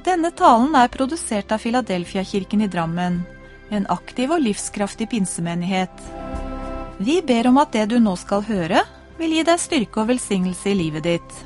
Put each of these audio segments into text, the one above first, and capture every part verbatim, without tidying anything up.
Denne talen er produsert av Philadelphia-kirken i Drammen, en aktiv og livskraftig pinsemenighet. Vi ber om at det du nå skal høre, vil gi deg styrke og velsignelse i livet ditt.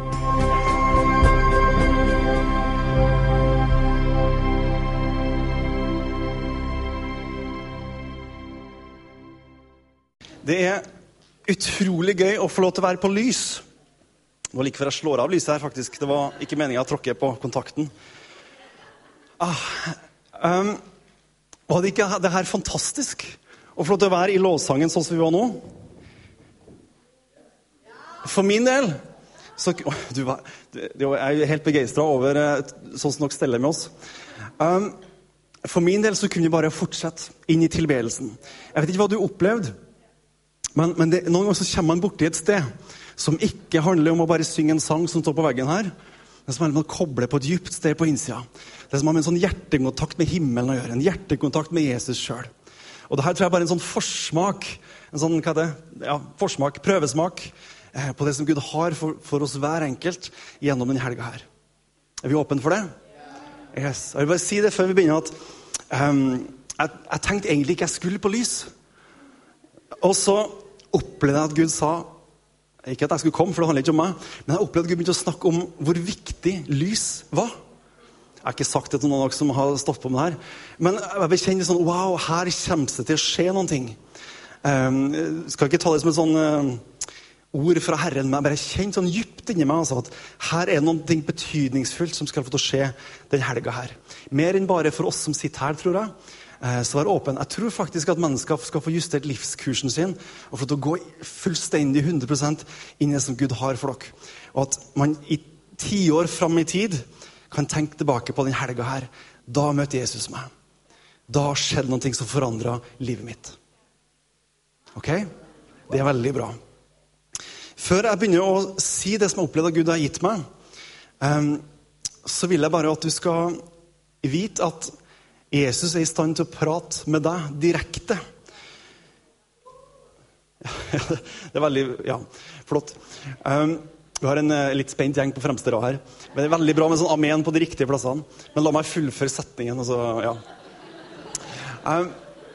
Det er utrolig gøy å få lov til å være på lys. Det var like før jeg slår av lyset her, faktisk. Det var ikke meningen å tråkke på kontakten. Ah, um, var det ikke det her fantastisk? Å få lov til å være i lovsangen sånn som vi var nå? For min del, så, oh, du, du, jeg er helt begeistret over sånn som dere steller med oss. Um, for min del så kunne vi bare fortsette inn i tilbedelsen. Jeg vet ikke hva du opplevde, men, men det, noen ganger så kommer man bort til et sted som ikke handler om å bare synge en sang som står på veggen her, men som handler om å koble på et dypt sted på innsida. Det som har med en sånn hjertekontakt med himmelen å gjøre, en hjertekontakt med Jesus selv. Og det her tror jeg bare er en sånn forsmak, en sånn, hva er det? Ja, forsmak, prøvesmak eh, på det som Gud har for, for oss hver enkelt gjennom denne helga her. Er vi åpne for det? Yes. Jeg vil bare si det før vi begynner at um, jeg, jeg tenkte egentlig ikke jeg skulle på lys. Og så opplevde jeg at Gud sa, ikke at jeg skulle komme, for det handler ikke om meg, men jeg opplevde at Gud begynte å snakke om hvor viktig lys var. Jeg har ikke sagt det til noen av dere som har stått på med det her, men jeg bekjenner sånn, wow, her kommer det til å skje noen ting. Um, skal ikke ta det som et sånn uh, ord fra Herren, men jeg bare kjenner sånn djupt inni meg, altså, at her er noen ting betydningsfullt som skal få til å skje den helga her. Mer enn bare for oss som sitter her, tror jeg. Så vær åpen. Jeg tror faktisk at mennesker skal få justert livskursen sin og få til å gå fullstendig hundre prosent inn i det som Gud har for dere. Og at man i ti år frem i tid kan tenke tilbake på den helga her. Da møtte Jesus meg. Da skjedde noe som forandret livet mitt. Ok? Det er veldig bra. Før jeg begynner å si det som jeg opplevde at Gud har gitt meg, um, så vil jeg bare at du skal vite at Jesus er i stand til å prate med deg direkte. Det er veldig, ja, flott. Um, vi har en uh, litt spent gjeng på fremste rad her. Men det er veldig bra med sånn amen på de riktige plassene. Men la meg fullføre setningen. Altså, ja. um,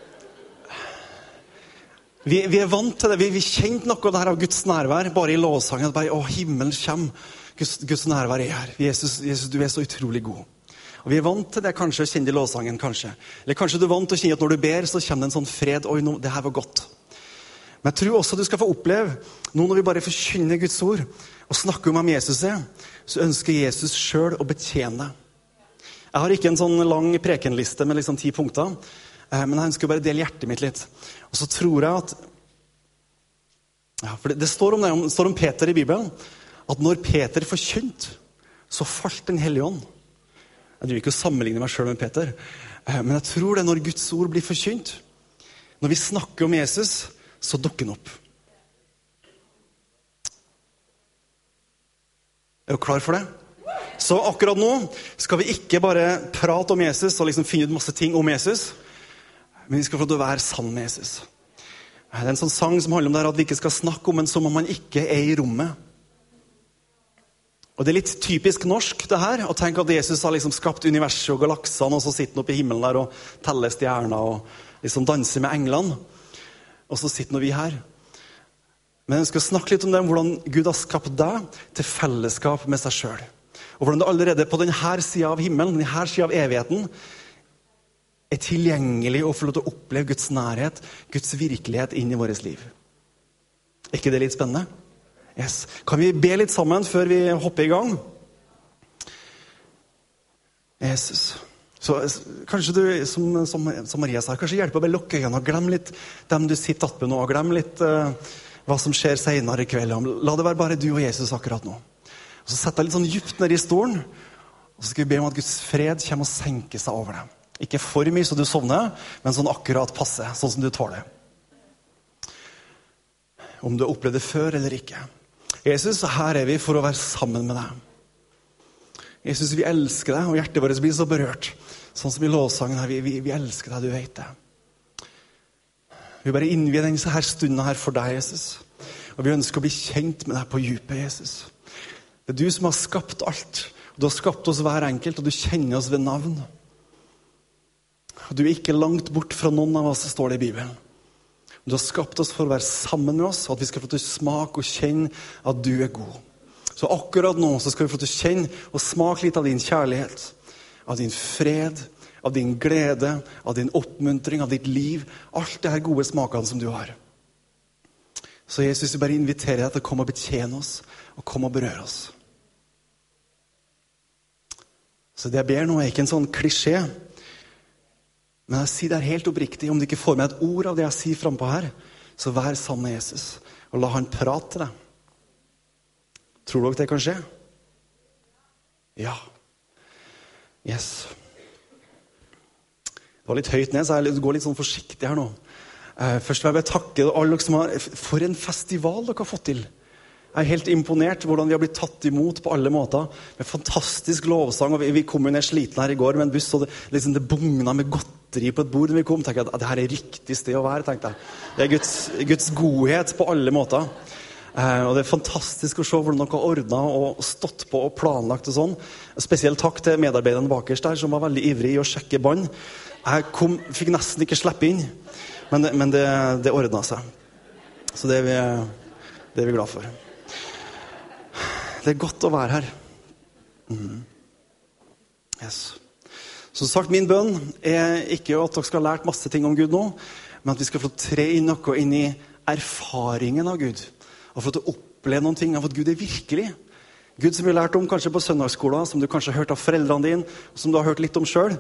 vi, vi er vant til det. Vi, vi kjente noe av det her av Guds nærvær, bare i lovsangen. Bare, å, himmelen kommer. Guds, Guds nærvær er her. Jesus, Jesus, du er så utrolig god. Og vi er vant til det kanskje, å kjenne i lovsangen kanskje. Eller kanskje du er vant til å kjenne at når du ber, så kommer det en sånn fred. Oi, no, det her var godt. Men jeg tror også du skal få oppleve, nå når vi bare forkynner Guds ord, og snakker om hvem Jesus er, så ønsker Jesus selv å betjene deg. Jeg har ikke en sånn lang prekenliste med liksom ti punkter, men jeg ønsker bare dele hjertet mitt litt. Og så tror jeg at, ja, for det, det, står om det, det står om Peter i Bibelen, at når Peter forkynt, så falt den hellige ånd. Jeg driver ikke å sammenligne meg selv med Peter, men jeg tror det når Guds ord blir forkynt, når vi snakker om Jesus, så dukker den opp. Er du klar for det? Så akkurat nå skal vi ikke bare prate om Jesus og liksom finne ut masse ting om Jesus, men vi skal få til å være sammen med Jesus. Det er en sånn sang som handler om det her, at vi ikke skal snakke om en som om man ikke er i rommet. Og det er litt typisk norsk det her, å tenke at Jesus har liksom skapt universet og galaksene, og så sitter han oppe i himmelen der og teller stjerner og liksom danser med englene. Og så sitter vi her. Men jeg skal snakke litt om det, om hvordan Gud har skapt deg til fellesskap med seg selv. Og hvordan det allerede på denne siden av himmelen, denne siden av evigheten, er tilgjengelig å få lov til å oppleve Guds nærhet, Guds virkelighet inn i vårt liv. Er ikke det litt spennende? Yes. Kan vi be litt sammen før vi hopper i gang? Jesus. Så kanskje du, som, som, som Maria sa, kanskje hjelper å bare lukke øynene og glem litt dem du sitter oppe med nå, og glem litt uh, hva som skjer senere i kveld. La det være bare du og Jesus akkurat nå. Og så setter jeg litt sånn djupt ned i stolen, og så skal vi be om at Guds fred kommer og senker seg over dem. Ikke for mye så du sovner, men sånn akkurat passe, sånn som du tåler. Om du har opplevd det før eller ikke. Jesus, her er vi for å være sammen med deg. Jesus, vi elsker deg, og hjertet vårt blir så berørt. Sånn som i lovsangen her, vi, vi, vi elsker deg, du vet det. Vi bare innvier denne her stunden her for deg, Jesus. Og vi ønsker å bli kjent med deg på djupet, Jesus. Det er du som har skapt alt. Du har skapt oss hver enkelt, og du kjenner oss ved navn. Du er ikke langt bort fra noen av oss, står det i Bibelen. Du har skapt oss for å være sammen med oss, og at vi skal få til å smake og kjenne at du er god. Så akkurat nå så skal vi få til å kjenne og smake litt av din kjærlighet, av din fred, av din glede, av din oppmuntring, av ditt liv. Alt det her gode smakene som du har. Så Jesus, vi bare inviterer deg til å komme og betjene oss, og komme og berøre oss. Så det jeg ber nå er ikke en sånn klisjé, men jeg sier det helt oppriktig. Om du ikke får med et ord av det jeg sier frempå her, så vær sammen med Jesus, og la han prate til deg. Tror dere det kan skje? Ja. Yes. Det var litt høyt ned, så jeg går litt sånn forsiktig her nå. Først vil jeg bare takke alle dere som har, for en festival dere har fått til. Jeg er helt imponert hvordan vi har blitt tatt imot på alle måter. Med fantastisk lovsang, og vi, vi kom jo ned sliten her i går med en buss, og det, liksom det bugna med godteri på et bord når vi kom. Tenkte jeg at det her er riktig sted å være, tenkte jeg. Det er Guds, Guds godhet på alle måter. Eh, og det er fantastisk å se hvordan dere har ordnet og stått på og planlagt og sånn. Spesielt takk til medarbeiderne bakerst der, som var veldig ivrig i å sjekke bånd. Jeg kom, fikk nesten ikke slippe inn, men, det, men det, det ordnet seg. Så det er vi, det er vi glad for. Det er godt å være her. Mm. Yes. Som sagt, min bønn er ikke at dere skal ha lært masse ting om Gud nå, men at vi skal få tre inn noe inn i erfaringen av Gud. Og få til å oppleve noen ting av at Gud er virkelig. Gud som vi har lært om kanskje på søndagsskolen, som du kanskje har hørt av foreldrene dine, og som du har hørt litt om selv,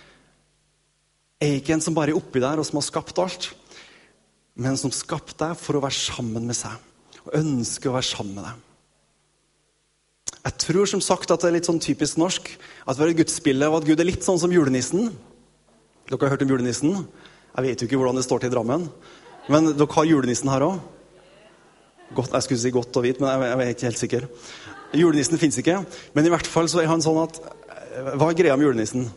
er ikke en som bare er oppi der og som har skapt alt, men som skapte deg for å være sammen med seg, og ønsker å være sammen med deg. Jeg tror som sagt at det er litt sånn typisk norsk, at vi har et gudsbilde av at Gud er litt sånn som julenissen. Dere har hørt om julenissen? Jeg vet jo ikke hvordan det står til i Drammen, men dere har julenissen her også. Godt, jeg skulle si godt og hvit, men jeg, jeg er ikke helt sikker. Julenissen finnes ikke, men i hvert fall så er han sånn at, hva er greia med julenissen?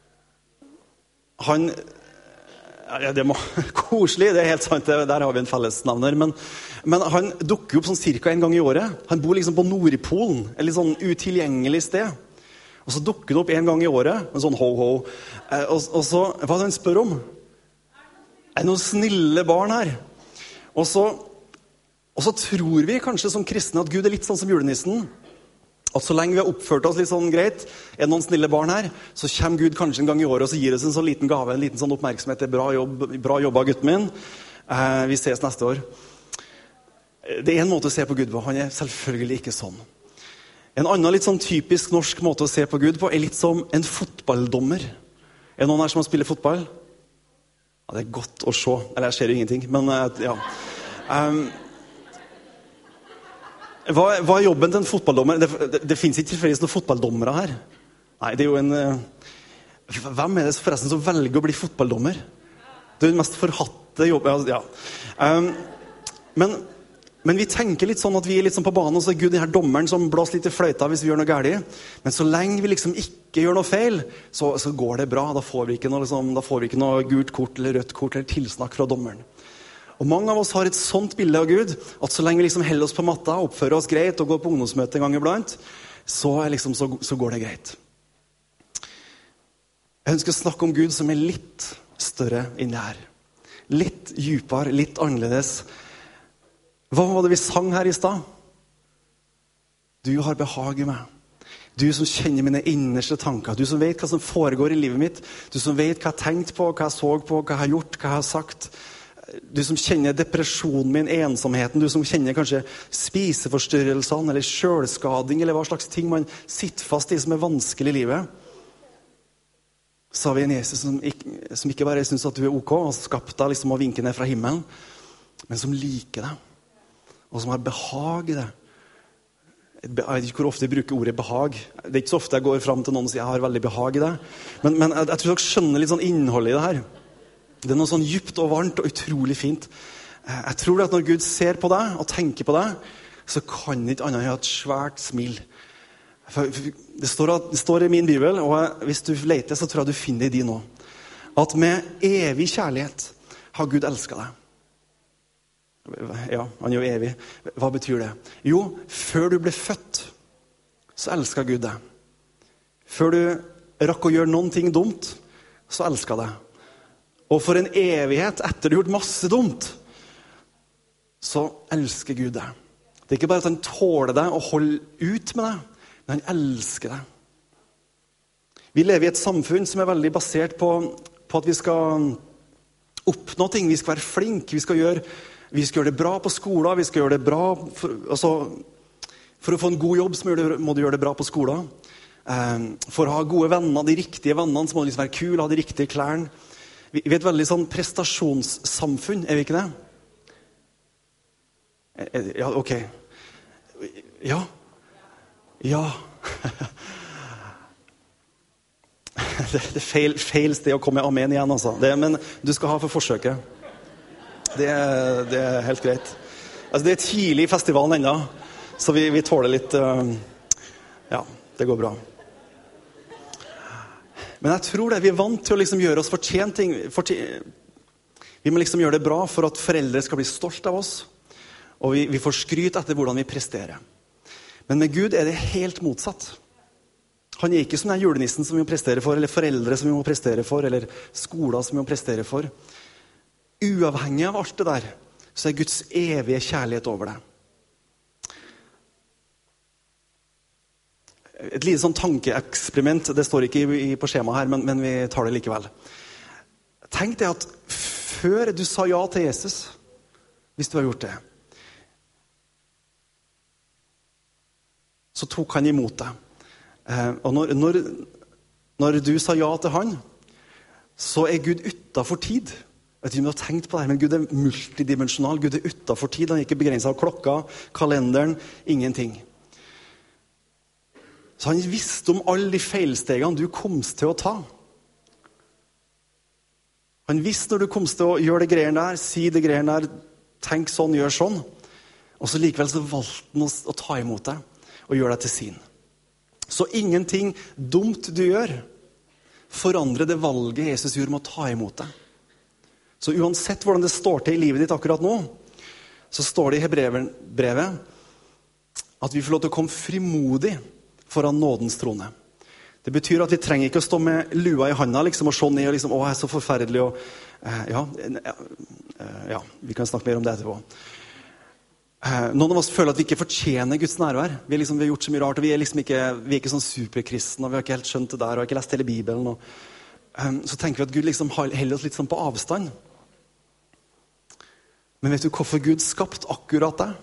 Han, ja, det må, koselig, det er helt sant, det, der har vi en fellesnavner, men, men han dukker opp sånn cirka en gang i året. Han bor liksom på Nordpolen, et litt sånn utilgjengelig sted. Og så dukker det opp en gang i året, en sånn ho-ho. Eh, og, og så, hva er det han spør om? Er det noen snille barn her? Og så, og så tror vi kanskje som kristne at Gud er litt sånn som julenissen. At så lenge vi har oppført oss litt sånn greit, er det noen snille barn her, så kommer Gud kanskje en gang i året og så gir oss en sånn liten gave, en liten sånn oppmerksomhet. Det er bra jobb, bra jobba, gutten min. Eh, vi ses neste år. Det er en måte å se på Gud på. Han er selvfølgelig ikke sånn. En annen litt sånn typisk norsk måte å se på Gud på er litt som en fotballdommer. Er det noen her som har spillet fotball? Ja, det er godt å se. Eller jeg ser jo ingenting, men ja. Um, hva, hva er jobben til en fotballdommer? Det, det, det finnes ikke tilfeldigvis noen fotballdommere her. Nei, det er jo en... Uh, hvem er det forresten som velger å bli fotballdommer? Det er den mest forhatte jobben. Ja. Um, men... Men vi tenker litt sånn at vi er litt sånn på banen, og så er Gud den her dommeren som blåser litt i fløyta hvis vi gjør noe gærlig. Men så lenge vi liksom ikke gjør noe feil, så, så går det bra. Da får vi ikke noe, liksom, da får vi ikke noe gult kort eller rødt kort eller tilsnakk fra dommeren. Og mange av oss har et sånt bilde av Gud, at så lenge vi liksom holder oss på matta, oppfører oss greit og går på ungdomsmøte en gang iblant, så, liksom, så, så går det greit. Jeg ønsker å snakke om Gud som er litt større enn det her. Litt djupere, litt annerledes. Hva var det vi sang her i stad? Du har behag i meg. Du som kjenner mine innerste tanker. Du som vet hva som foregår i livet mitt. Du som vet hva jeg har tenkt på, hva jeg så på, hva jeg har gjort, hva jeg har sagt. Du som kjenner depresjonen min, ensomheten. Du som kjenner kanskje spiseforstyrrelsene, eller selvskading, eller hva slags ting man sitter fast i som er vanskelig i livet. Så har vi en Jesus som ikke, som ikke bare synes at du er ok, og skapt deg liksom å vinke ned fra himmelen, men som liker deg. Og som har behag i det. Jeg vet ikke hvor ofte jeg bruker ordet behag. Det er ikke så ofte jeg går frem til noen og sier jeg har veldig behag i det. Men, men jeg, jeg tror dere skjønner litt sånn innholdet i det her. Det er noe sånn djupt og varmt og utrolig fint. Jeg tror at når Gud ser på deg og tenker på deg, så kan det ikke annet enn ha et svært smil. For det står, at, det står i min bibel, og hvis du leter så tror jeg du finner det i din også. At med evig kjærlighet har Gud elsket deg. Ja, han er jo evig. Hva betyr det? Jo, før du ble født, så elsket Gud deg. før du rakk å gjøre noen ting dumt, så elsket jeg deg. Og for en evighet etter du har gjort masse dumt, så elsker Gud deg. Det er ikke bare at han tåler deg og holder ut med deg, men han elsker deg. Vi lever i et samfunn som er veldig basert på, på at vi skal oppnå ting, vi skal være flinke, vi skal gjøre, vi skal gjøre det bra på skolen, vi skal gjøre det bra, for, altså, for å få en god jobb så må du gjøre det bra på skolen. For å ha gode venner, de riktige vennene, så må du liksom være kul, ha de riktige klærne. Vi er et veldig sånn prestasjonssamfunn, er vi ikke det? Ja, ok. Ja. Ja. Det er feil, feil sted å komme med amen igjen, altså. Det, men du skal ha for forsøket. Det, det er helt greit. Altså, det er tidlig i festivalen enda, så vi, vi tåler litt... Uh, ja, det går bra. Men jeg tror det, vi er vant til å liksom gjøre oss fortjent ting. Fortjent. Vi må liksom gjøre det bra for at foreldre skal bli stolt av oss, og vi, vi får skryt etter hvordan vi presterer. Men med Gud er det helt motsatt. Han er ikke som den julenissen som vi må prestere for, eller foreldre som vi må prestere for, eller skoler som vi må prestere for. Uavhengig av alt det der, så er Guds evige kjærlighet over deg. Et lite sånn tankeeksperiment, det står ikke i, i, på skjema her, men, men vi tar det likevel. Tenk deg at før du sa ja til Jesus, hvis du har gjort det, så tok han imot deg. Eh, og når, når, når du sa ja til han, så er Gud utenfor tid. Jeg vet ikke om du har tenkt på det her, men Gud er multidimensjonal. Gud er utenfor tid, han er ikke begrenset av klokka, kalenderen, ingenting. Så han visste om alle de feilstegene du kom til å ta. Han visste når du kom til å gjøre det greiene der, si det greiene der, tenk sånn, gjør sånn. Og så likevel så valgte han å, å ta imot deg og gjøre deg til sin. Så ingenting dumt du gjør forandrer det valget Jesus gjorde med å ta imot deg. Så uansett hvordan det står til i livet ditt akkurat nå, så står det i Hebreerbrevet at vi får lov til å komme frimodig foran nådens trone. Det betyr at vi trenger ikke å stå med lua i handa liksom, og se ned og liksom, å, jeg er så forferdelig. Og, eh, ja, eh, ja, vi kan snakke mer om det etterpå. Eh, noen av oss føler at vi ikke fortjener Guds nærvær. Vi, liksom, vi har gjort så mye rart, og vi er, liksom ikke, vi er ikke sånn superkristne, og vi har ikke helt skjønt det der, og har ikke lest hele Bibelen. Og, eh, så tenker vi at Gud liksom holder oss litt sånn på avstand. Men vet du hvorfor Gud skapte akkurat deg?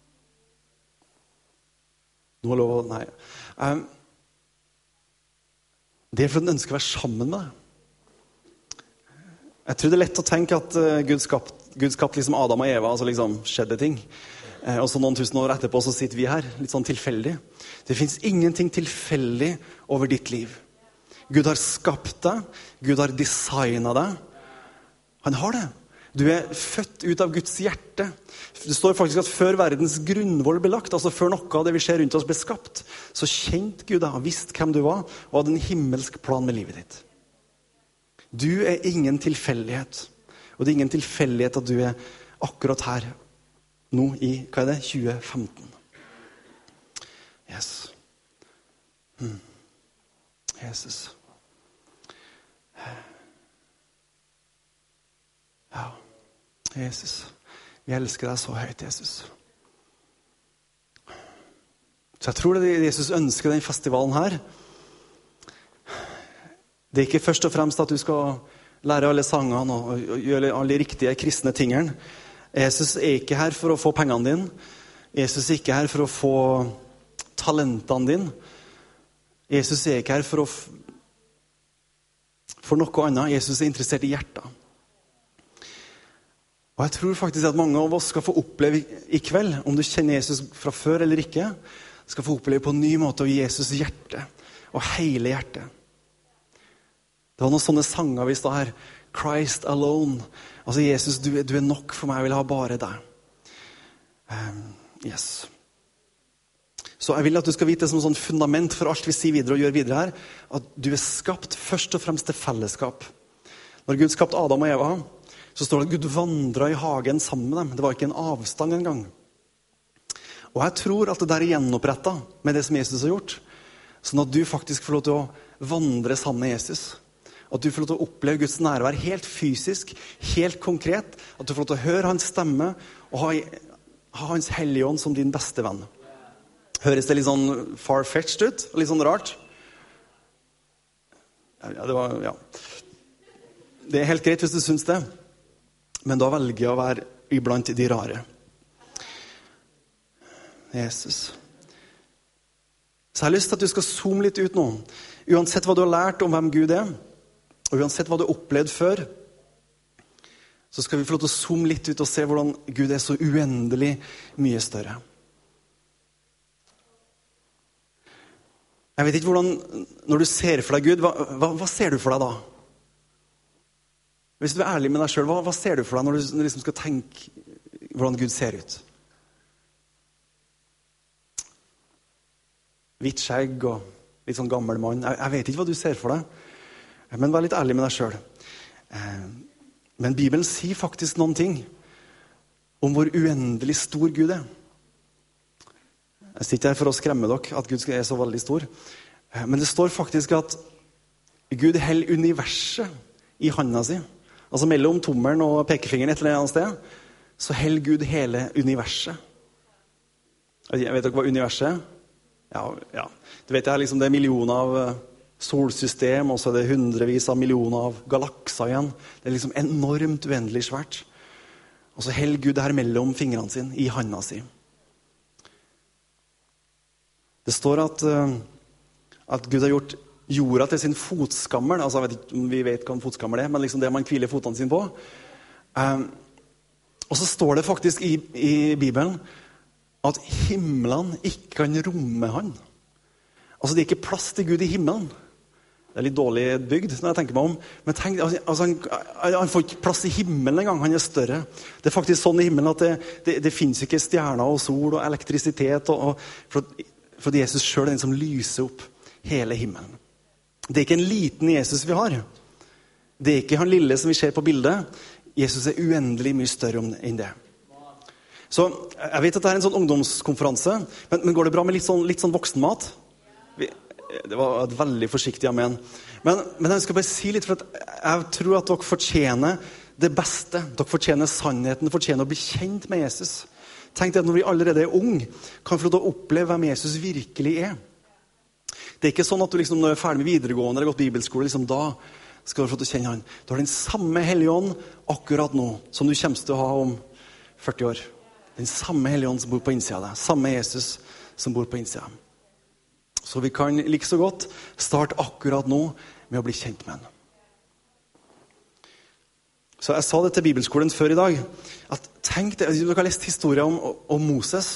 Nå er lov å... Nei. Um, det er for at den ønsker å være sammen med deg. Jeg tror det er lett å tenke at uh, Gud skapte Gud skapt liksom Adam og Eva, og så liksom skjedde ting. Uh, og så noen tusen år etterpå så sitter vi her, litt sånn tilfeldig. Det finnes ingenting tilfeldig over ditt liv. Gud har skapt deg, Gud har designet deg. Han har det. Du er født ut av Guds hjerte. Det står faktisk at før verdens grunnvoll ble lagt, altså før noe av det vi ser rundt oss ble skapt, så kjente Gud deg, visste hvem du var, og hadde en himmelsk plan med livet ditt. Du er ingen tilfeldighet. Og det er ingen tilfeldighet at du er akkurat her, nå i, hva er det, tjue femten. Yes. Hmm. Jesus. Ja, Jesus, vi elsker deg så høyt, Jesus. Så jeg tror det Jesus ønsker den festivalen her. Det er ikke først og fremst at du skal lære alle sangene og gjøre alle de riktige kristne tingene. Jesus er ikke her for å få pengene dine. Jesus er ikke her for å få talentene dine. Jesus er ikke her for å f- for noe annet. Jesus er interessert i hjertet. Og jeg tror faktisk at mange av oss skal få oppleve i kveld, om du kjenner Jesus fra før eller ikke, skal få oppleve på en ny måte å gi Jesus hjerte, og hele hjertet. Det var noen sånne sanger vi stod her, Christ alone. Altså Jesus, du, du er nok for meg, jeg vil ha bare deg. Um, yes. Så jeg vil at du skal vite som sånn fundament for alt vi sier videre og gjør videre her, at du er skapt først og fremst til fellesskap. Når Gud skapte Adam og Eva, så står det at Gud vandret i hagen sammen med dem. Det var ikke en avstand engang. Og jeg tror at det der er gjenopprettet med det som Jesus har gjort. sånn at du faktisk får lov til å vandre sammen med Jesus. At du får lov til å oppleve Guds nærvær helt fysisk, helt konkret. At du får lov til å høre hans stemme og ha, ha hans hellige ånd som din beste venn. Høres det litt sånn far-fetched ut? Litt sånn rart? Ja, det var, ja. Det er helt greit hvis du synes det. Men da velger jeg å være iblant de rare. Jesus. Så jeg har lyst til at du skal zoome litt ut nå. Uansett hva du har lært om hvem Gud er, og uansett hva du har opplevd før, så skal vi få lov til å zoome litt ut og se hvordan Gud er så uendelig mye større. Jeg vet ikke hvordan, når du ser for deg Gud, hva, hva, hva ser du for deg da? Hvis du er ærlig med deg selv, hva, hva ser du for deg når du, når du liksom skal tenke hvordan Gud ser ut? Hvitt skjegg og litt sånn gammel mann. Jeg, jeg vet ikke hva du ser for deg, men vær litt ærlig med deg selv. Men Bibelen sier faktisk noen ting om hvor uendelig stor Gud er. Jeg sitter her for å skremme dere at Gud er så veldig stor. Men det står faktisk at Gud holder universet i handa si. Altså mellom tommelen og pekefingeren et eller annet sted, så holder Gud hele universet. Jeg vet dere hva universet er? Ja, ja. Du vet, det er liksom det er millioner av solsystem, og så er det hundrevis av millioner av galakser igjen. Det er liksom enormt uendelig svært. Og så holder Gud det her mellom fingrene sine, i handa si. Det står at, at Gud har gjort jorda til sin fotskammel. Altså, jeg vet ikke om vi vet hva en fotskammel er, men liksom det man hviler fotene sine på. Um, og så står det faktisk i, i Bibelen at himmelen ikke kan romme han. Altså, det er ikke plass til Gud i himmelen. Det er litt dårlig bygd når jeg tenker meg om. Men tenk, altså, han, han får ikke plass i himmelen en gang, han er større. Det er faktisk sånn i himmelen at det, det, det finnes ikke stjerner og sol og elektrisitet. Og, og, for, for Jesus selv er den som lyser opp hele himmelen. Det er ikke en liten Jesus vi har. Det er ikke han lille som vi ser på bildet. Jesus er uendelig mye større enn det. Så jeg vet at det er en sånn ungdomskonferanse, men, men går det bra med litt sånn, litt sånn voksenmat? Vi, det var et veldig forsiktig amen. Men, men jeg skal bare si litt, for at jeg tror at dere fortjener det beste. Dere fortjener sannheten, fortjener å bli kjent med Jesus. Tenk deg at når vi allerede er unge, kan vi få lov til å oppleve hvem Jesus virkelig er. Det er ikke sånn at du liksom, når du er ferdig med videregående eller gått bibelskole, liksom da skal du få til å kjenne han. Du har den samme hellige ånd akkurat nå, som du kommer til å ha om førti år. Den samme hellige ånd som bor på innsida av deg. Samme Jesus som bor på innsida. Så vi kan like så godt starte akkurat nå med å bli kjent med han. Så jeg sa det til bibelskolen før i dag, at tenk det, du har lest historien om, om Moses.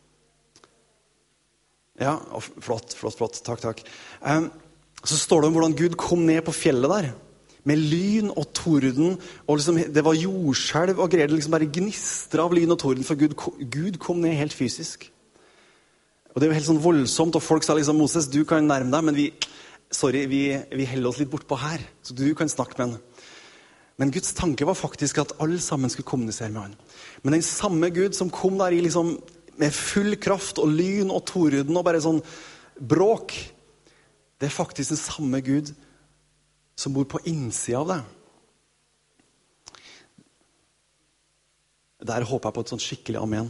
Ja, flott, flott, flott, takk, takk. Um, så står det om hvordan Gud kom ned på fjellet der, med lyn og torden, og liksom, det var jordskjelv og greier, det liksom bare gnistre av lyn og torden, for Gud, Gud kom ned helt fysisk. Og det er jo helt sånn voldsomt, og folk sa liksom, Moses, du kan nærme deg, men vi, sorry, vi, vi holder oss litt bort på her, så du kan snakke med han. Men Guds tanke var faktisk at alle sammen skulle kommunisere med han. Men den samme Gud som kom der i liksom, med full kraft og lyn og torden og bare sånn bråk, det er faktisk den samme Gud som bor på innsida av deg. Der håper jeg på et sånt skikkelig amen.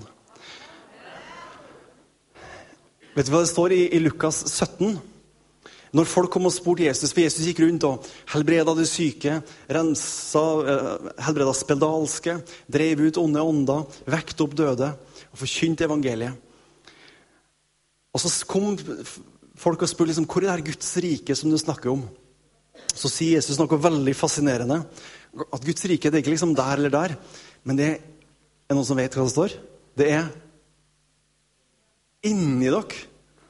Vet du hva det står i, i Lukas sytten? Når folk kom og spurte Jesus, for Jesus gikk rundt og helbreda de syke, rensa, helbreda spedalske, drev ut onde ånder, vekte opp døde og forkynte evangeliet. Og så kom folk og spurte liksom, hvor er det Guds rike som du snakker om? Så sier Jesus noe veldig fascinerende. At Guds rike, det er ikke liksom der eller der, men det er noen som vet hva det står. Det er inni dere.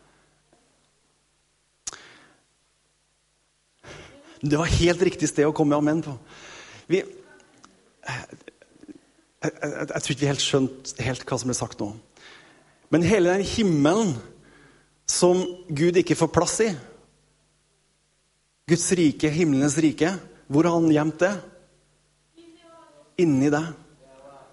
Det var helt riktig sted å komme med amen på. Vi, jeg, jeg, jeg, jeg tror ikke vi helt skjønt helt hva som ble sagt nå. Men hele den himmelen som Gud ikke får plass i, Guds rike, himmelens rike, hvor har han gjemt det? Inni deg.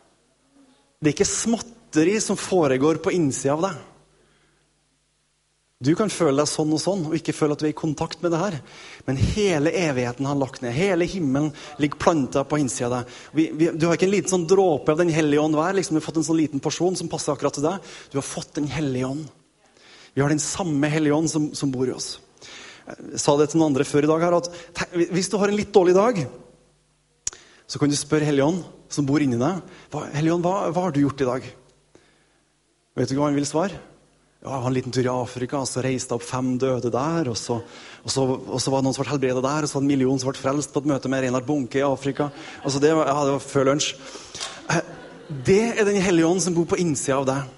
Det er ikke småtteri som foregår på innsida av deg. Du kan føle deg sånn og sånn, og ikke føle at du er i kontakt med det her. Men hele evigheten har lagt ned. Hele himmelen ligger plantet på innsida av deg. Vi, vi, du har ikke en liten sånn dråpe av den hellige ånd hver. Liksom, du har fått en sånn liten porsjon som passer akkurat til deg. Du har fått den hellige ånd. Vi har den samme hellige ånd som, som bor i oss. Jeg sa det til noen andre før i dag her, at hvis du har en litt dårlig dag, så kan du spørre hellige ånd som bor inni deg. Hva, hellige ånd, hva, hva har du gjort i dag? Vet du hva han vil svare? Ja, han en liten tur i Afrika, og så reiste opp fem døde der, og så, og så, og så var det noen som ble helbredet der, og så var det en million som ble frelst på et møte med Reinhard Bunke i Afrika. Altså det var, ja, det var før lunsj. Det er den hellige ånd som bor på innsida av deg.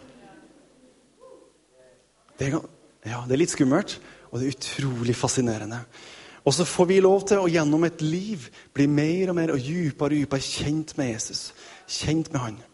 Det er, ja, det er litt skummelt, og det er utrolig fascinerende. Og så får vi lov til å gjennom et liv bli mer og mer og djupere og djupere kjent med Jesus. Kjent med han.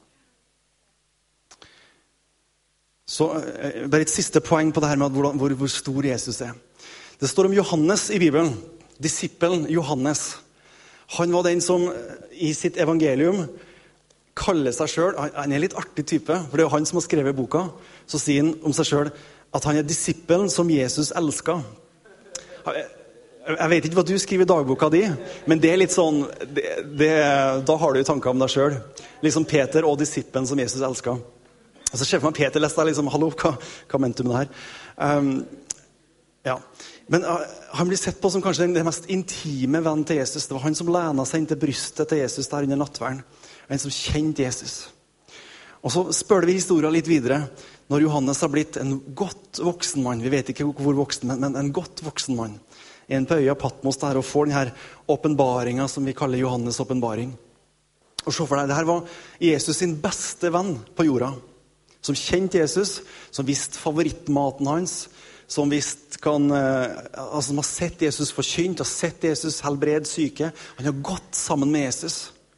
Så bare et siste poeng på det her med hvor, hvor, hvor stor Jesus er. Det står om Johannes i Bibelen. Disippelen Johannes. Han var den som i sitt evangelium kaller seg selv, han er en litt artig type, for det er han som har skrevet boka, så sier han om seg selv at han er disippelen som Jesus elsket. Jeg vet ikke hva du skriver i dagboka di, men det er litt sånn, det, det, da har du jo tanker om deg selv. Liksom Peter og disippelen som Jesus elsket. Og så sjefen av Peter leste liksom, hallo, hva, hva mente du med det her? Um, ja. Men uh, han blir sett på som kanskje den, den mest intime venn til Jesus. Det var han som lena seg inn til brystet til Jesus der under nattverden. En som kjente Jesus. Og så spør vi historien litt videre. Når Johannes har blitt en godt voksen mann, vi vet ikke hvor voksen, men, men en godt voksen mann, en på øya Patmos der, og får denne åpenbaringen som vi kaller Johannes åpenbaring. Og se for deg, det her var Jesus sin beste venn på jorda. Som kjente Jesus, som visste favorittmaten hans, som visste kan, altså, som har sett Jesus forkynt, har sett Jesus helbred syke. Han har gått sammen med Jesus.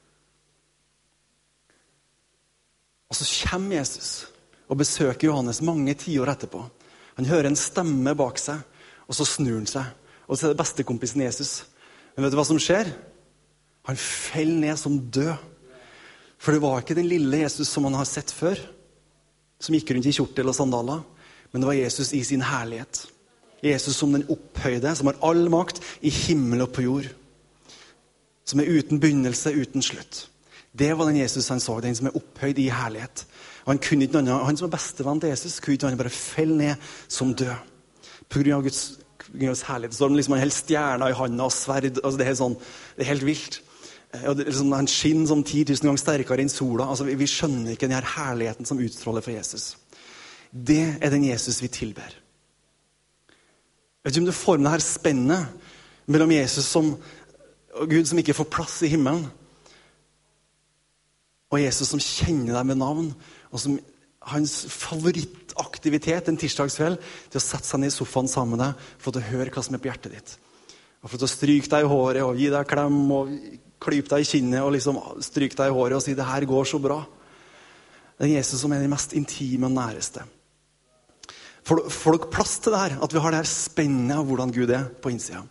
Og så kommer Jesus og besøker Johannes mange tiår etterpå. Han hører en stemme bak seg, og så snur han seg. Og så er det bestekompisen Jesus. Men vet du hva som skjer? Han feller ned som død. For det var ikke den lille Jesus som han har sett før, som gikk rundt i kjortel og sandaler, men det var Jesus i sin herlighet. Jesus som den opphøyde, som har all makt i himmel og på jord. Som er uten begynnelse, uten slutt. Det var den Jesus han så, den som er opphøyd i herlighet. Og han, kunne ikke noe, han som er bestevenn til Jesus, kunne ikke han bare felle ned som død. På grunn av Guds, Guds herlighet. Så liksom han helt stjerner i handa og sverd. Altså det, er sånn, det er helt vilt. Og det, liksom, han skinner som ti tusen ganger sterkere enn sola. Altså, vi, vi skjønner ikke den her herligheten som utstråler fra Jesus. Det er den Jesus vi tilber. Jeg vet ikke om du får med det her spennet mellom Jesus som, og Gud som ikke får plass i himmelen, og Jesus som kjenner deg med navn, og som hans favorittaktivitet en tirsdagskveld til å sette seg ned i sofaen sammen med deg for å høre hva som er på hjertet ditt. Og for å stryke deg i håret og gi deg klem og klype deg i kinnet og liksom stryke deg i håret og si det her går så bra. Det er Jesus som er den mest intime og næreste. Får, får dere plass til det her? At vi har det her spennet av hvordan Gud er på innsida.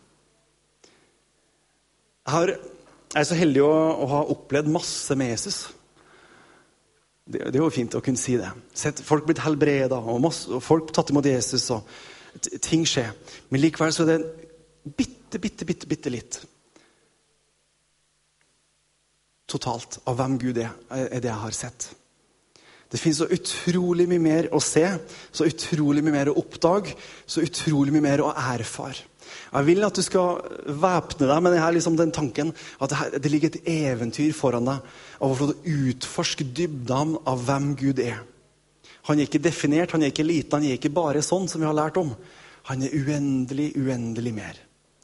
Jeg, har, jeg er så heldig å, å ha opplevd masse med Jesus. Det, det er jo fint å kunne si det. Sett folk blitt helbredet, og, masse, og folk tatt imot Jesus, og t- ting skjer. Men likevel så er det bitte, bitte, bitte, bitte litt totalt av hvem Gud er, er det jeg har sett. Det finnes så utrolig mye mer å se, så utrolig mye mer å oppdage, så utrolig mye mer å erfare. Jeg vil at du skal væpne deg med denne, liksom, den tanken at det, her, det ligger et eventyr foran deg av å få utforske dybden av hvem Gud er. Han er ikke definert, han er ikke liten, han er ikke bare sånn som vi har lært om. Han er uendelig, uendelig mer.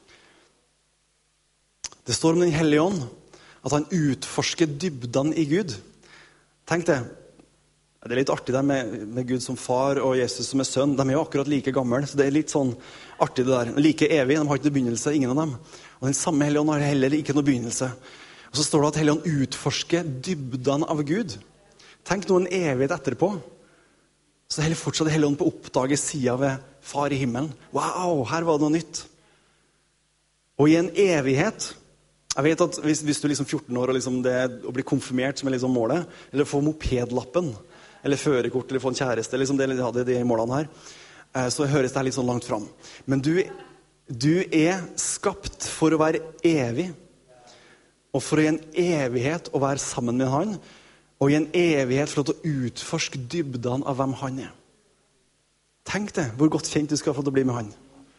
Det står om den hellige ånd, at han utforsker dybden i Gud. Tenk det. Det er litt artig det med, med Gud som far og Jesus som er sønn. De er jo akkurat like gamle, så det er litt sånn artig det der. Like evig, de har ikke noe begynnelse, ingen av dem. Og den samme hellige ånd har heller ikke noe begynnelse. Og så står det at hellige ånd utforsker dybden av Gud. Tenk noe en evighet etterpå. Så heller fortsatt hellige ånd på å oppdage siden ved far i himmelen. Wow, her var det noe nytt. Og i en evighet, jeg vet at hvis, hvis du er liksom fjorten år og liksom det å bli konfirmert som er liksom målet, eller få mopedlappen, eller førerkort, eller få en kjæreste, liksom det, ja, det er de målene her. eh, så høres det litt sånn langt fram. Men du, du er skapt for å være evig. Og for å i en evighet å være sammen med han, og i en evighet for å utforske dybden av hvem han er. Tenk det, hvor godt kjent du skal få til å bli med han.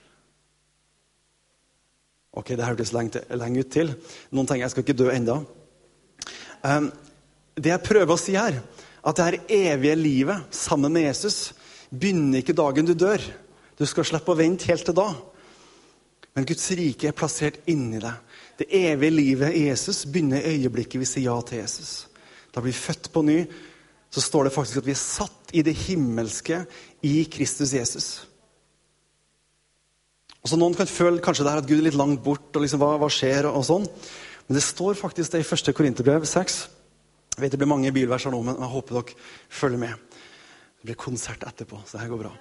Ok, det hørtes lenge, lenge ut til. Noen tenker, jeg skal ikke dø enda. Um, det jeg prøver å si her, at det her evige livet sammen med Jesus, begynner ikke dagen du dør. Du skal slippe å vente helt til da. Men Guds rike er plassert inni deg. Det evige livet i Jesus begynner i øyeblikket vi sier ja til Jesus. Da blir vi født på ny, så står det faktisk at vi er satt i det himmelske i Kristus Jesus. Og så noen kan føle kanskje det her at Gud er litt langt bort, og liksom hva, hva skjer, og, og sånn. Men det står faktisk det i første Korinterbrev seks. Jeg vet det blir mange bilverser nå, men jeg håper dere følger med. Det blir konsert etterpå, så det her går bra.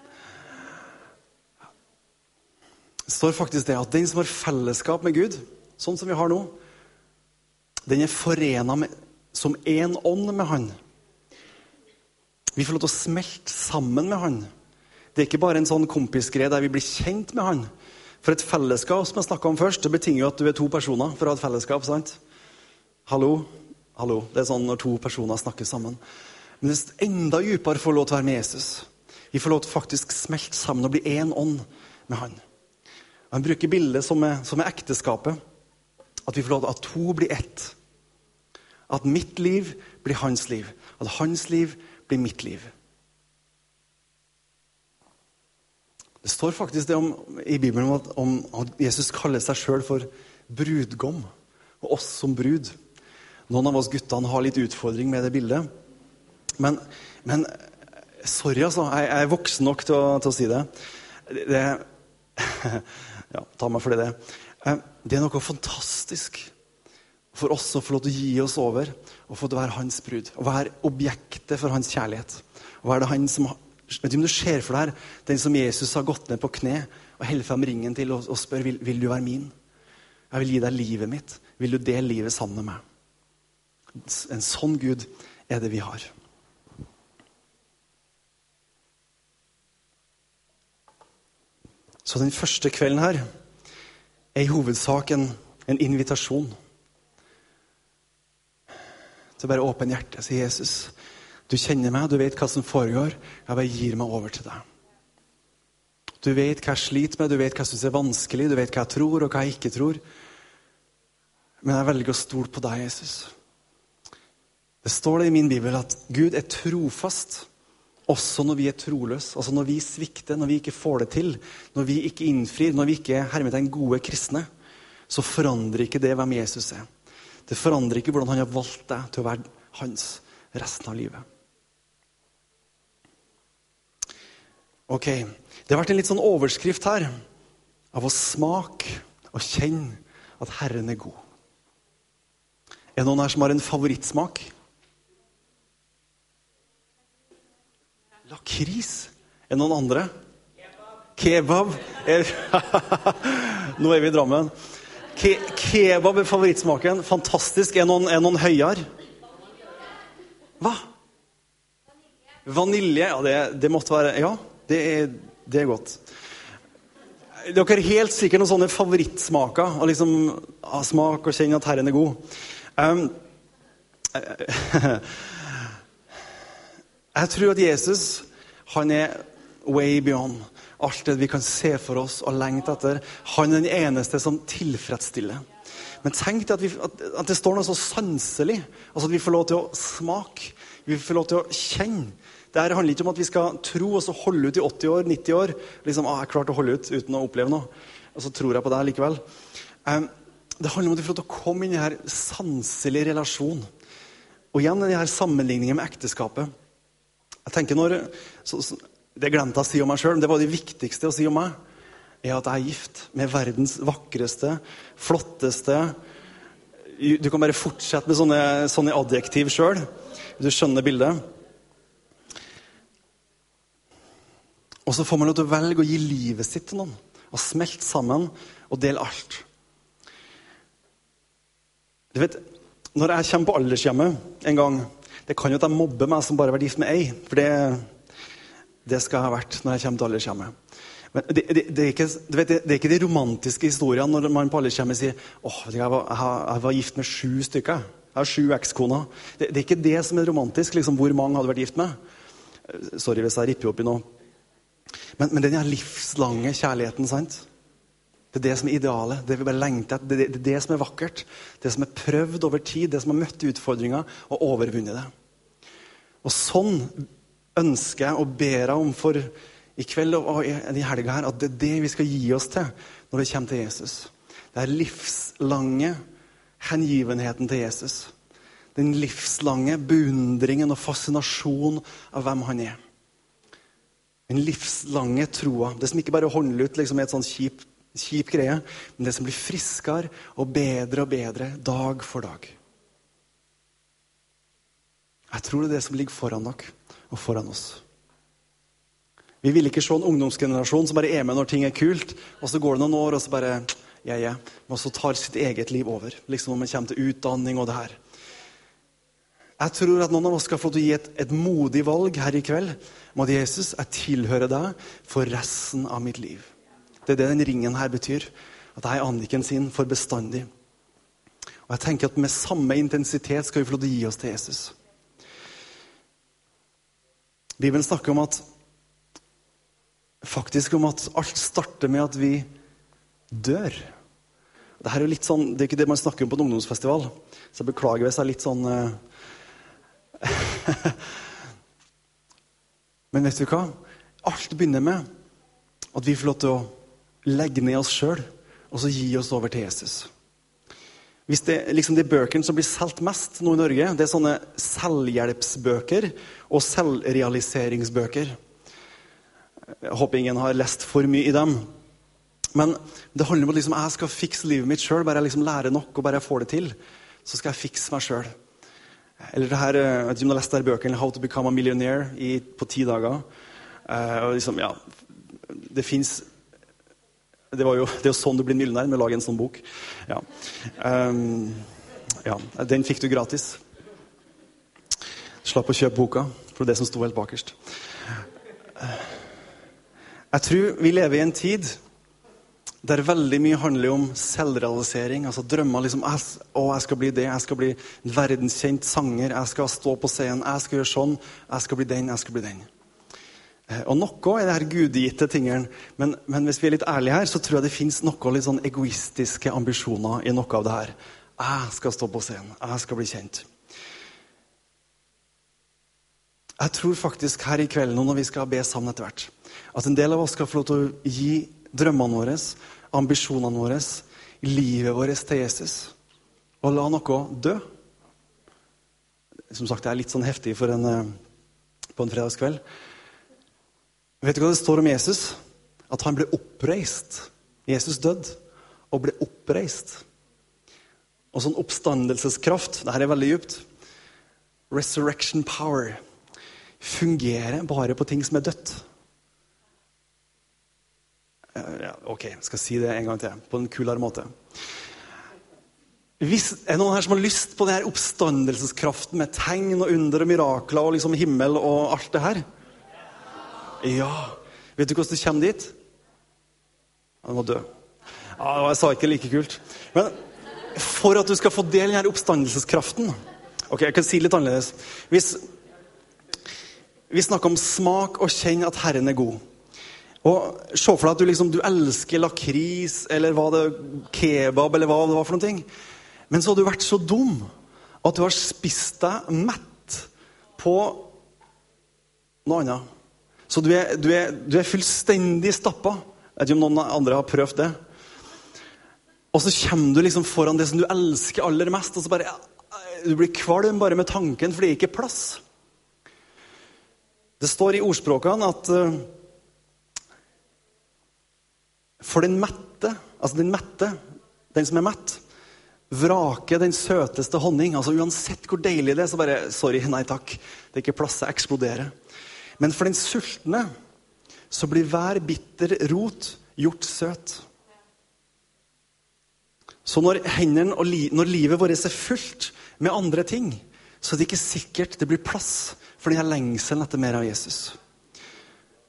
Det står faktisk det at den som har fellesskap med Gud, sånn som vi har nå, den er forenet med, som en ånd med han. Vi får lov til å smelte sammen med han. Det er ikke bare en sånn kompisgreie der vi blir kjent med han. For et fellesskap, som jeg snakket om først, det betinger jo at du er to personer for å ha et fellesskap, sant? Hallo? Hallo. Det er sånn når to personer snakker sammen. Men det er enda dypere for å få lov til å være med Jesus. Vi får lov til å faktisk smelte sammen og bli en ånd med han. Han bruker bildet som er, som er ekteskapet. At vi får lov til at to blir ett. At mitt liv blir hans liv. At hans liv blir mitt liv. Det står faktisk det om, i Bibelen om at, om at Jesus kaller seg selv for brudgom. Og oss som brud. Noen av oss guttene har litt utfordring med det bildet. Men, men sorry altså, jeg, jeg er voksen nok til å, til å si det. Det, det ja, ta meg for det. Det er noe fantastisk for oss å få lov til å gi oss over og få til å være hans brud. Å være objektet for hans kjærlighet. Å være det han som, vet du om du ser for deg den som Jesus har gått ned på kne og holder frem ringen til og, og spør, vil, vil du være min? Jeg vil gi deg livet mitt. Vil du dele livet sammen med meg? En sånn Gud er det vi har. Så den første kvelden her er i hovedsak en, en invitasjon. Til bare åpne hjertet, sier Jesus. Du kjenner meg, du vet hva som foregår. Jeg bare gir meg over til deg. Du vet hva jeg sliter med, du vet hva jeg synes er vanskelig, du vet hva jeg tror og hva jeg ikke tror. Men jeg velger å stole på deg, Jesus. Det står det i min bibel at Gud er trofast, også når vi er troløse, altså når vi svikter, når vi ikke får det til, når vi ikke innfrir, når vi ikke er hermetegn gode kristne, så forandrer ikke det hvem Jesus er. Det forandrer ikke hvordan han har valgt deg til å være hans resten av livet. Ok, det har vært en litt sånn overskrift her, av å smake og kjenne at Herren er god. Er det noen her som har en favorittsmak? Lakris. Er det noen andre? Kebab. Kebab. Nå er vi i Drammen. Ke kebab er favorittsmaken. Fantastisk. Er noen, er noen høyere? Hva? Vanilje. Ja, det, det måtte være... Ja, det er, det er godt. Dere har helt sikkert noen sånne favorittsmaker. Og liksom ha smak og kjenne at Herren er god. Um, Jeg tror at Jesus, han er way beyond alt det vi kan se for oss og lengte etter. Han er den eneste som tilfredsstiller. Men tenk deg at, vi, at, at det står noe så sanselig. Altså at vi får lov til å smake. Vi får lov til å kjenne. Det her handler ikke om at vi skal tro og så holde ut i åtti år, nitti år. Liksom, ah, jeg klarte å holde ut uten å oppleve noe. Og så tror jeg på det likevel. Um, det handler om at vi får lov til å komme inn i denne sanselige relasjon. Og igjen denne sammenligningen med ekteskapet. Jeg tenker når, så, så, det glemte jeg å si om meg selv, men det var det viktigste å si om meg, er at jeg er gift med verdens vakreste, flotteste. Du kan bare fortsette med sånne, sånne adjektiv selv. Du skjønner bildet. Og så får man lov til å velge å gi livet sitt til noen, og smelte sammen og dele alt. Du vet, når jeg kommer på aldershjemmet en gang, det kan jo at jeg mobber meg som bare har vært gift med ei, for det, det skal jeg ha vært når jeg kommer til aldershjemmet. Men det, det, det, er ikke, du vet, det, det er ikke de romantiske historiene når man på aldershjemmet sier åh, jeg var, jeg, jeg var gift med sju stykker. Jeg har sju ekskoner. Det, det er ikke det som er romantisk, liksom, hvor mange hadde vært gift med. Sorry hvis jeg ripper opp i noe. Men, men den er livslange kjærligheten, sant? Det er det som er idealet. Det vi bare lengter etter. Det, det, det er det som er vakkert. Det som er prøvd over tid. Det som har møtt utfordringer og overvunnet det. Og sånn ønsker jeg og ber jeg om for i kveld og i helga her, at det er det vi skal gi oss til når det kommer til Jesus. Det er livslange hengivenheten til Jesus. Den livslange beundringen og fascinasjon av hvem han er. Den livslange troa. Det som ikke bare holder ut liksom, et sånn kjip, kjip greie, men det som blir friskere og bedre og bedre dag for dag. Jeg tror det er det som ligger foran dere og foran oss. Vi vil ikke se en ungdomsgenerasjon som bare er med når ting er kult, og så går det noen år, og så bare, ja, ja, og så tar sitt eget liv over, liksom når man kommer til utdanning og det her. Jeg tror at noen av oss skal få til å gi et, et modig valg her i kveld, om at Jesus, jeg tilhører deg for resten av mitt liv. Det er det den ringen her betyr, at jeg er Anniken sin for bestandig. Og jeg tenker at med samme intensitet skal vi få til å gi oss til Jesus. Bibelen snakker om at faktisk om at alt starter med at vi dør. Det her er jo litt sånn, det er ikke det man snakker om på en ungdomsfestival, så jeg beklager hvis jeg er litt sånn uh... men vet du hva? Alt begynner med at vi får lov til å legge ned oss selv og så gi oss over til Jesus. Hvis det liksom de bøkene som blir solgt mest nå i Norge, det er sånne selvhjelpsbøker og selvrealiseringsbøker. Jeg håper ingen har lest for mye i dem. Men det handler om at liksom, jeg skal fikse livet mitt selv, bare jeg liksom lærer nok og bare jeg får det til, så skal jeg fikse meg selv. Eller det her, jeg vet ikke om du har lest der bøkene, How to Become a Millionaire, i, på ti dager. Uh, og liksom, ja, det finnes, det, var jo, det er jo sånn du blir millionær med å lage en sånn bok. Ja. Um, ja, den fikk du gratis. Slapp å kjøpe boka, for det som stod helt bakerst. Uh, Jeg tror vi lever i en tid der veldig mye handler om selvrealisering, altså drømmer liksom, å, jeg skal bli det, jeg skal bli verdenskjent sanger, jeg skal stå på scenen, jeg skal gjøre sånn, jeg skal bli den, jeg skal bli den. Og noe er det her gudgitte tingene, men, men hvis vi er litt ærlige her, så tror jeg det finnes noe litt sånn egoistiske ambisjoner i noe av det her. Jeg skal stå på scenen, jeg skal bli kjent. Jeg tror faktisk her i kveld, når vi skal be sammen etter hvert, at en del av oss skal få lov til å gi drømmene våre, ambisjonene våre, livet vårt til Jesus, og la noe dø. Som sagt, det er litt sånn heftig for en, på en fredagskveld. Vet du hva det står om Jesus? At han ble oppreist. Jesus døde og ble oppreist. Og sånn oppstandelseskraft, det her er veldig djupt, resurrection power, fungerer bare på ting som er dødt. Ja, ok, jeg skal si det en gang til, på en kulere måte. Hvis, er det noen her som har lyst på denne oppstandelseskraften med tegn og under og mirakler og liksom himmel og alt det her? Ja. Vet du hvordan du kommer dit? Han må dø. Ja, jeg sa ikke like kult. Men for at du skal få del i denne oppstandelseskraften, ok, jeg kan si litt annerledes. Hvis vi snakker om smak og kjenn at Herren er god, og se for deg at du, liksom, du elsker lakris, eller hva det, kebab, eller hva det var for noen ting. Men så har du vært så dum at du har spist deg mett på noe annet. Så du er, du er, du er fullstendig stappet. Jeg vet ikke om noen andre har prøvd det. Og så kommer du liksom foran det som du elsker aller mest, og så bare, du blir kvalm bare med tanken, for det er ikke plass. Det står i ordspråkene at for den mette, altså den mette, den som er mett, vrake den søteste honning. Altså uansett hvor deilig det er, så bare, sorry, nei takk, det er ikke plass til å eksplodere. Men for den sultne, så blir hver bitter rot gjort søt. Så når hendene og li, når livet vårt er fullt med andre ting, så er det ikke sikkert det blir plass for denne lengselen etter mer av Jesus.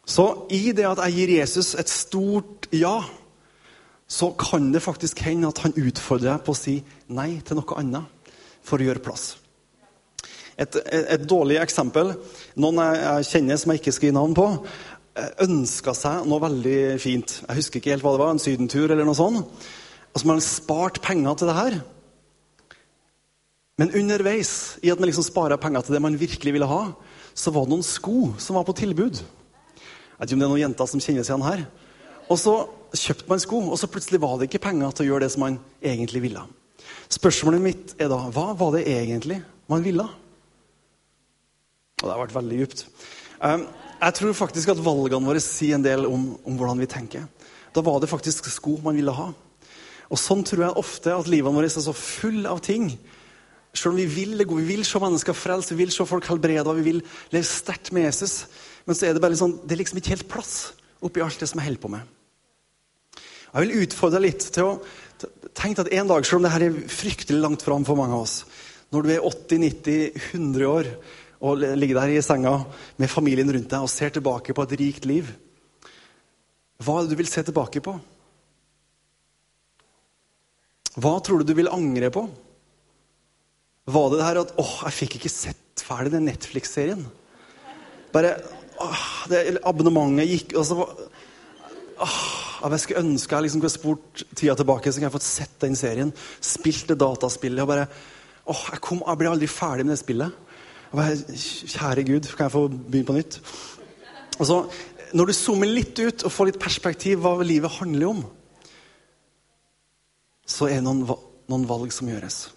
Så i det at jeg gir Jesus et stort ja, så kan det faktisk hende at han utfordrer deg på å si nei til noe annet for å gjøre plass. Et, et, et dårlig eksempel, noen jeg, jeg kjenner som jeg ikke skal gi navn på, ønsket seg noe veldig fint. Jeg husker ikke helt hva det var, en sydentur eller noe sånt. Og så har man spart penger til det her. Men underveis, i at man liksom sparer penger til det man virkelig ville ha, så var det noen sko som var på tilbud. Jeg vet ikke om det er noen jenter som kjenner seg igjen her. Og så kjøpte man sko, og så plutselig var det ikke penger til å gjøre det som man egentlig ville. Spørsmålet mitt er da, hva var det egentlig man ville? Og det har vært veldig dypt. Um, jeg tror faktisk at valgene våre sier en del om, om hvordan vi tenker. Da var det faktisk sko man ville ha. Og sånn tror jeg ofte at livene våre er så full av ting. Selv om vi vil det gode, vi vil se mennesker frelse, vi vil se folk helbrede, vi vil leve sterkt med Jesus. Men så er det bare sånn, det er liksom ikke helt plass oppi alt det som jeg holder på med. Jeg vil utfordre deg litt til å tenke at en dag, selv om det her er fryktelig langt fram for mange av oss, når du er åtti, nitti, hundre år, og ligger der i senga med familien rundt deg og ser tilbake på et rikt liv, hva er det du vil se tilbake på? Hva tror du du vil angre på? Var det det her at, åh, jeg fikk ikke sett ferdig den Netflix-serien. Bare, åh, det abonnementet gikk, og så var, åh, jeg skulle ønske jeg liksom kunne spurt tida tilbake, så kan jeg fått sett den serien, spilt det dataspillet, og bare, åh, jeg, kom, jeg ble aldri ferdig med det spillet. Og bare, kjære Gud, kan jeg få begynne på nytt? Og så, når du zoomer litt ut og får litt perspektiv hva livet handler om, så er det noen, noen valg som gjøres.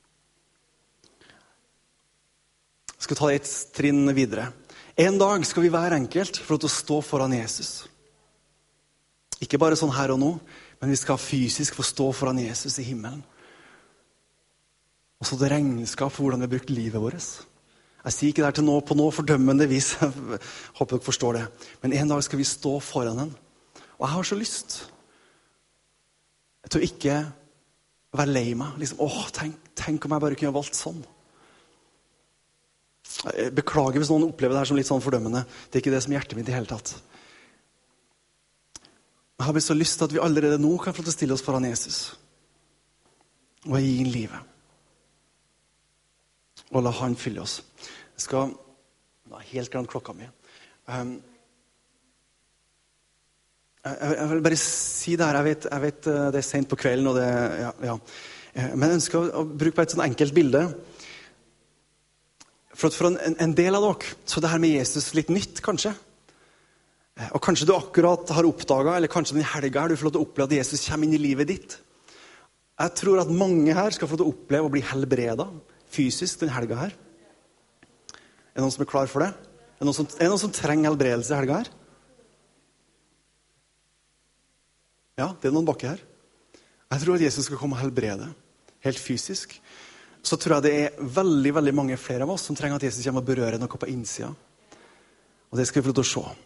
Jeg skal ta et trinn videre. En dag skal vi være enkelt for å stå foran Jesus. Ikke bare sånn her og nå, men vi skal fysisk få stå foran Jesus i himmelen. Og så det regnskap for hvordan vi har brukt livet vårt. Jeg sier ikke det her til nå på noe fordømmende vis. Jeg håper dere forstår det. Men en dag skal vi stå foran den. Og jeg har så lyst til å ikke være lei meg. Liksom, åh, tenk, tenk om jeg bare kunne ha valgt sånn. Jeg beklager hvis noen opplever det her som litt sånn fordømmende. Det er ikke det som er hjertet mitt i hele tatt. Jeg har så lyst til at vi allerede nå kan få til å stille oss foran Jesus. Og gi inn livet. Og la han fylle oss. Jeg skal... Nå har jeg helt glemt klokka mi. Um, jeg, jeg vil bare si det her. Jeg vet, jeg vet det er sent på kvelden, og det... Ja, ja. Men jeg ønsker å, å bruke bare et sånn enkelt bilde. For, for en, en del av dere, så det her med Jesus litt nytt, kanskje. Og kanskje du akkurat har oppdaget, eller kanskje den helga her, du får lov til å oppleve at Jesus kommer inn i livet ditt. Jeg tror at mange her skal få lov til å oppleve å bli helbredet fysisk den helga her. Er det noen som er klar for det? Er det noen som, er det noen som trenger helbredelse i helga her? Ja, det er noen bakke her. Jeg tror at Jesus skal komme og helbrede, helt fysisk. Så tror jeg det er veldig, veldig mange flere av oss som trenger at Jesus kommer og berører noe på innsida. Og det skal vi få lov til å se.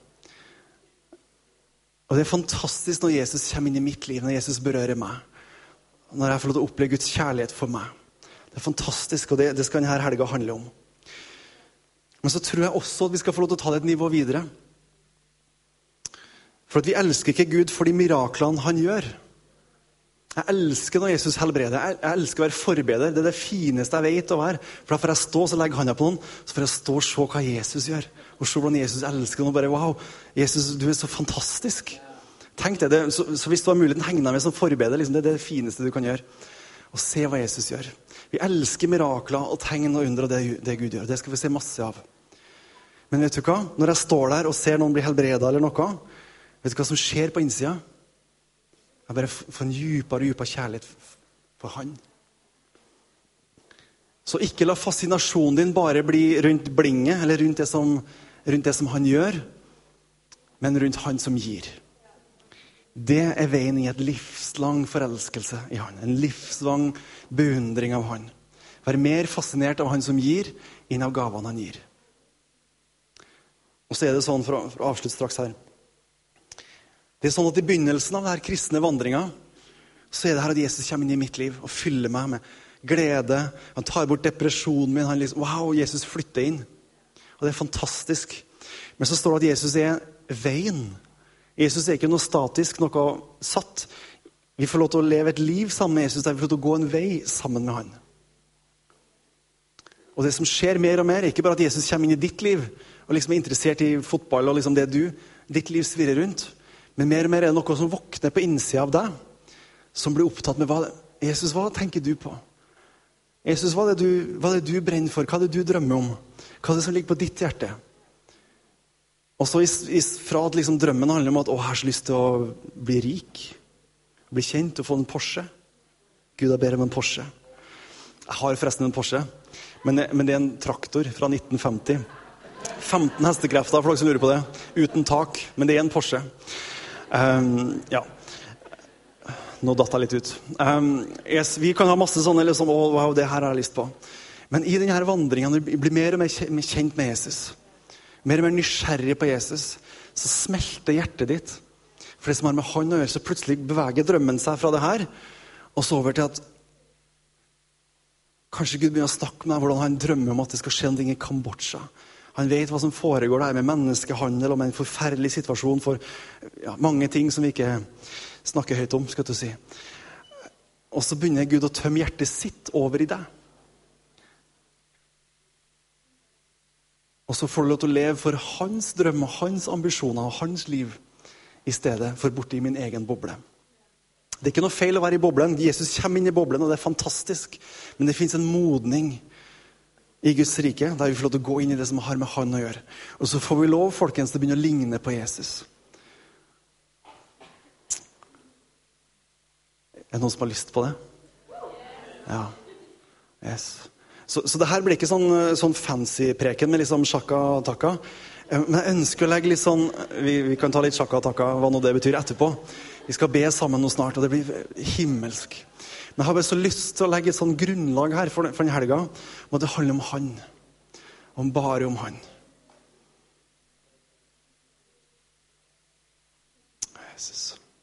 Og det er fantastisk når Jesus kommer inn i mitt liv, når Jesus berører meg. Når jeg får lov til å oppleve Guds kjærlighet for meg. Det er fantastisk, og det, det skal denne helga handle om. Men så tror jeg også at vi skal få lov til å ta det et nivå videre. For at vi elsker ikke Gud for de miraklene han gjør. Jeg elsker når Jesus helbreder. Jeg, jeg elsker å være forbeder. Det er det fineste jeg vet å være. For da får jeg stå, så legger han på noen, så får jeg stå og se hva Jesus gjør. Og se hvordan Jesus elsker noen. Bare, wow, Jesus, du er så fantastisk. Tenk det. det så, så hvis du har muligheten, heng deg med som forbeder. Liksom, det er det fineste du kan gjøre. Og se hva Jesus gjør. Vi elsker mirakler og tegn og under det, det Gud gjør. Det skal vi se masse av. Men vet du hva? Når jeg står der og ser noen bli helbredet eller noe, vet du hva som skjer på innsida? Jeg bare får en djupere og djupere kjærlighet for han. Så ikke la fascinasjonen din bare bli rundt blinget, eller rundt det som, rundt det som han gjør, men rundt han som gir. Det er veien i et livslang forelskelse i han. En livslang beundring av han. Vær mer fascinert av han som gir, enn av gavene han gir. Og så er det sånn, for å, for å avslutte straks her. Det er sånn at i begynnelsen av denne kristne vandringen, så er det her at Jesus kommer inn i mitt liv og fyller meg med glede. Han tar bort depresjonen min. Han liksom, wow, Jesus flytter inn. Og det er fantastisk. Men så står det at Jesus er veien. Jesus er ikke noe statisk, noe satt. Vi får lov til å leve et liv sammen med Jesus, der vi får lov til å gå en vei sammen med han. Og det som skjer mer og mer, er ikke bare at Jesus kommer inn i ditt liv, og liksom er interessert i fotball og liksom det du, ditt liv svirrer rundt, men mer og mer er det noe som våkner på innsida av deg, som blir opptatt med hva, Jesus, hva tenker du på? Jesus, hva er det du, hva er det du brenner for? Hva er det du drømmer om? Hva er det som ligger på ditt hjerte? Og så fra at liksom drømmen handler om at, å, jeg har så lyst til å bli rik, bli kjent og få en Porsche. Gud, jeg ber om en Porsche. Jeg har forresten en Porsche, men det, men det er en traktor fra nitten femti. femten hestekrefter, for dere som lurer på det. Uten tak, men det er en Porsche. Um, ja. Nå datt jeg litt ut. Um, yes, vi kan ha masse sånne, liksom, å, wow, det her har jeg lyst på. Men i denne vandringen, når du blir mer og mer kjent med Jesus, mer og mer nysgjerrig på Jesus, så smelter hjertet ditt. For det som har med han å gjøre, så plutselig beveger drømmen seg fra det her, og så over til at kanskje Gud begynner å snakke med deg hvordan han drømmer om at det skal skje noe i Kambodsja. Han vet hva som foregår der med menneskehandel og med en forferdelig situasjon for ja, mange ting som vi ikke snakker høyt om, skal du si. Og så begynner Gud å tømme hjertet sitt over i deg. Og så får du lov til å leve for hans drøm og hans ambisjoner og hans liv i stedet for borte i min egen boble. Det er ikke noe feil å være i boblen. Jesus kommer inn i boblen, og det er fantastisk. Men det finnes en modning i Guds rike, der vi får lov til å gå inn i det som har med han å gjøre. Og så får vi lov, folkens, til å begynne å ligne på Jesus. Er det noen som har lyst på det? Ja. Yes. Så, så det her blir ikke sånn, sånn fancy preken med liksom shaka-taka. Men jeg ønsker å legge litt sånn, vi, vi kan ta litt shaka-taka, hva nå det betyr etterpå. Vi skal be sammen nå snart, og det blir himmelsk. Men jeg har bare så lyst til å legge et sånn grunnlag her for, for den helga, om at det handler om han. Om bare om han. Jesus.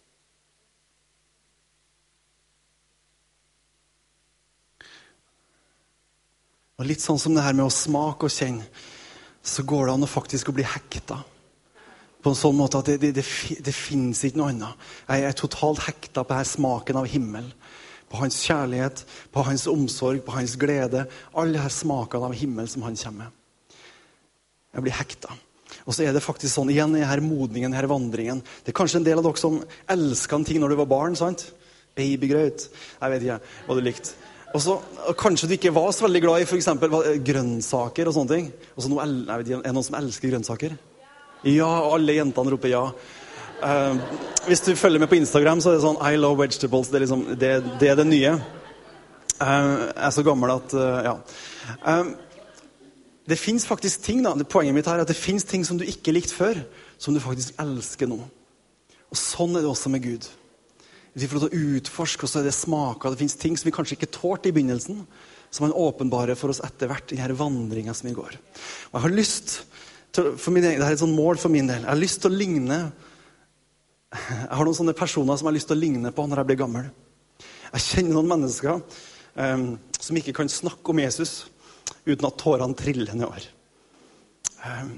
Og litt sånn som det her med å smake og kjenne, så går det an å faktisk å bli hekta. På en sånn måte at det, det, det, det finnes ikke noe annet. Jeg er totalt hekta på her smaken av himmel. På hans kjærlighet, på hans omsorg, på hans glede. Alle her smakene av himmel som han kommer med. Jeg blir hekta. Og så er det faktisk sånn, igjen i her modningen, her vandringen. Det er kanskje en del av dere som elsket en ting når du var barn, sant? Babygrøt. Jeg vet ikke hva du likte. Og så kanskje du ikke var så veldig glad i for eksempel grønnsaker og sånne ting. Og så noe, jeg vet ikke, er det noen som elsker grønnsaker? Ja, alle jentene roper ja. Uh, hvis du følger med på Instagram, så er det sånn I love vegetables. Det er, liksom, det, det, er det nye. Uh, jeg er så gammel at, uh, ja. Uh, det finnes faktisk ting, da. Poenget mitt her er at det finnes ting som du ikke likte før, som du faktisk elsker nå. Og sånn er det også med Gud. Vi får lov til å utforske, og så er det smaker. Det finnes ting som vi kanskje ikke tålte i begynnelsen, som han åpenbarer for oss etter hvert i denne vandringen som vi går. Og jeg har lyst til, for min egen, det er et sånt mål for min del, jeg har lyst til å ligne, jeg har noen sånne personer som jeg har lyst til å ligne på når jeg blir gammel. Jeg kjenner noen mennesker um, som ikke kan snakke om Jesus uten at tårene triller nedover. Um,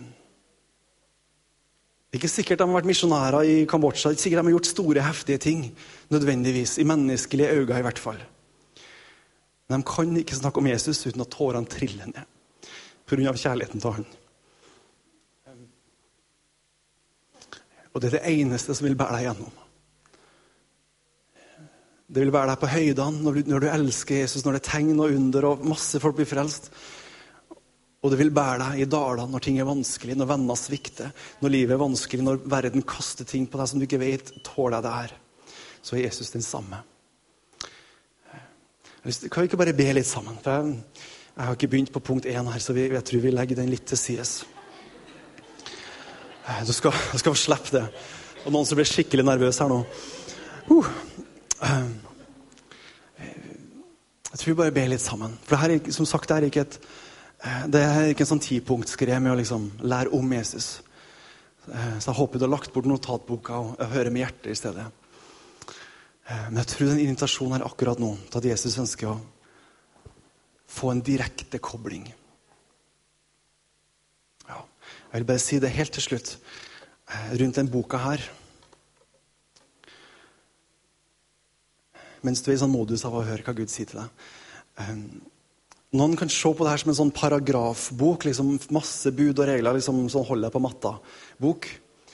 ikke sikkert de har vært misjonærer i Kambodsja, ikke sikkert de har gjort store, heftige ting, nødvendigvis, i menneskelige øyne i hvert fall. Men de kan ikke snakke om Jesus uten at tårene triller ned, på grunn av kjærligheten til han. Og det er det eneste som vil bære deg gjennom. Det vil bære deg på høydene når du, når du elsker Jesus, når det er tegn og under, og masse folk blir frelst. Og det vil bære deg i dalene når ting er vanskelig, når venner svikter, når livet er vanskelig, når verden kaster ting på deg som du ikke vet, tåler jeg det her. Så er Jesus den samme. Kan vi ikke bare be litt sammen? For jeg, jeg har ikke begynt på punkt én her, så vi, jeg tror vi legger den litt til sides. Du skal, du skal slippe det. Og noen som blir skikkelig nervøs her nå. Uh. Jeg tror vi bare ber litt sammen. For det her er, som sagt, det er ikke et Det er ikke en sånn tipunktsgreie med å liksom lære om Jesus. Så jeg håper du har lagt bort notatboka og hører med hjertet i stedet. Men jeg tror den invitasjonen er akkurat nå, til at Jesus ønsker å få en direkte kobling. Ja, jeg vil bare si det helt til slutt. rundt den boka her. Mens du er i sånn modus av å høre hva Gud sier til deg. Noen kan se på det her som en sånn paragrafbok, liksom masse bud og regler, liksom sånn holder på matta bok.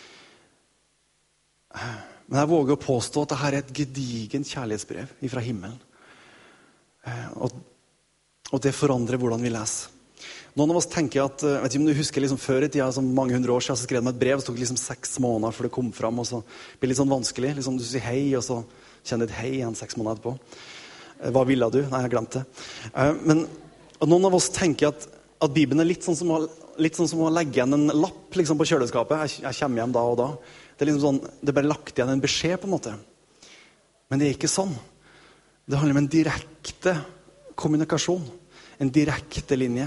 Men jeg våger å påstå at dette er et gedigent kjærlighetsbrev fra himmelen. Og, og det forandrer hvordan vi leser. Noen av oss tenker at, vet ikke om du husker liksom før i tida, som mange hundre år siden, så skrev de et brev, så tok det liksom seks måneder før det kom fram, og så blir det litt sånn vanskelig. Liksom, du sier hei, og så kjenner du et hei igjen seks måneder etterpå. Hva ville du? Nei, jeg glemte det. Men noen av oss tenker at, at Bibelen er litt sånn som å, litt sånn som å legge igjen en lapp liksom, på kjøleskapet. Jeg, jeg kommer hjem da og da. Det er liksom sånn, det er bare lagt igjen en beskjed på en måte. Men det er ikke sånn. Det handler om en direkte kommunikasjon. En direkte linje.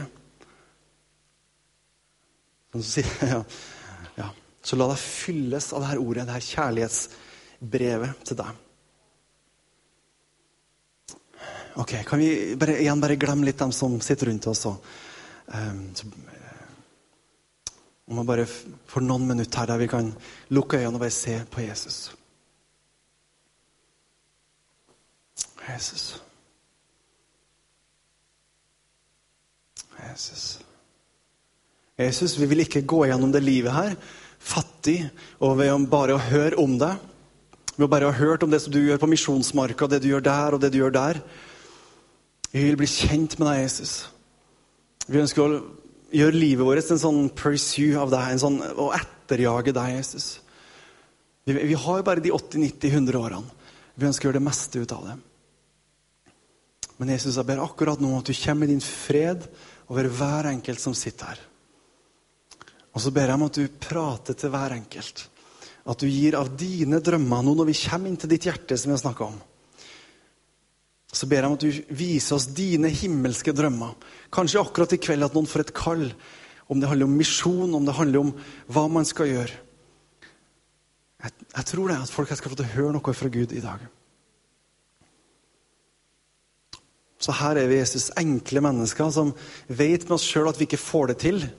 Så, ja, ja. Så la deg fylles av det her ordet, det her kjærlighetsbrevet til deg. Ok, kan vi bare, igjen bare glemme litt dem som sitter rundt oss og, um, så, om vi bare for noen minutter her der vi kan lukke øynene og bare se på Jesus. Jesus. Jesus. Jesus, vi vil ikke gå gjennom det livet her fattig og ved bare å høre om det. Ved å bare ha hørt om det som du gjør på misjonsmarka, det du gjør der og det du gjør der. Vi vil bli kjent med deg, Jesus. Vi ønsker å gjøre livet vårt en sånn pursue av deg, en sånn, å etterjage deg, Jesus. Vi, vi har jo bare de åtti, nitti, hundre årene. Vi ønsker å gjøre det meste ut av det. Men Jesus, jeg ber akkurat nå at du kommer med din fred over hver enkelt som sitter her. Og så ber jeg om at du prater til hver enkelt. At du gir av dine drømmer nå når vi kommer inn til ditt hjerte som vi har snakket om. Så ber jeg om at du viser oss dine himmelske drømmer. Kanskje akkurat i kveld at noen får et kall. Om det handler om misjon, om det handler om hva man skal gjøre. Jeg, jeg tror det at folk skal få til å høre noe fra Gud i dag. Så her er vi, Jesus, enkle mennesker som vet med oss selv at vi ikke får det til.